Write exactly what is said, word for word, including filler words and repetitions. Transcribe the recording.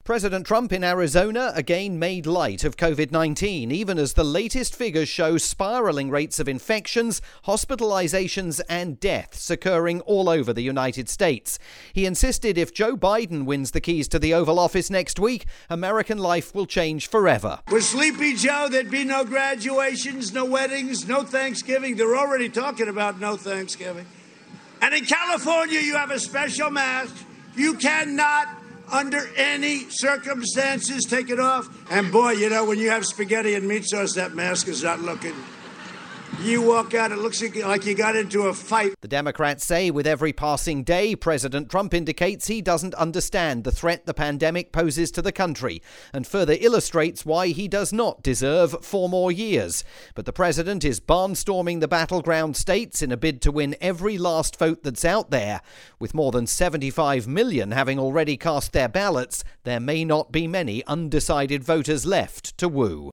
President Trump in Arizona again made light of covid nineteen, even as the latest figures show spiraling rates of infections, hospitalizations and deaths occurring all over the United States. He insisted if Joe Biden wins the keys to the Oval Office next week, American life will change forever. With Sleepy Joe, there'd be no graduations, no weddings, no Thanksgiving. They're already talking about no Thanksgiving. And in California, you have a special mask. You cannot under any circumstances take it off. And boy, you know, when you have spaghetti and meat sauce, that mask is not looking. You walk out, it looks like you got into a fight. The Democrats say with every passing day, President Trump indicates he doesn't understand the threat the pandemic poses to the country and further illustrates why he does not deserve four more years. But the president is barnstorming the battleground states in a bid to win every last vote that's out there. With more than seventy-five million having already cast their ballots, there may not be many undecided voters left to woo.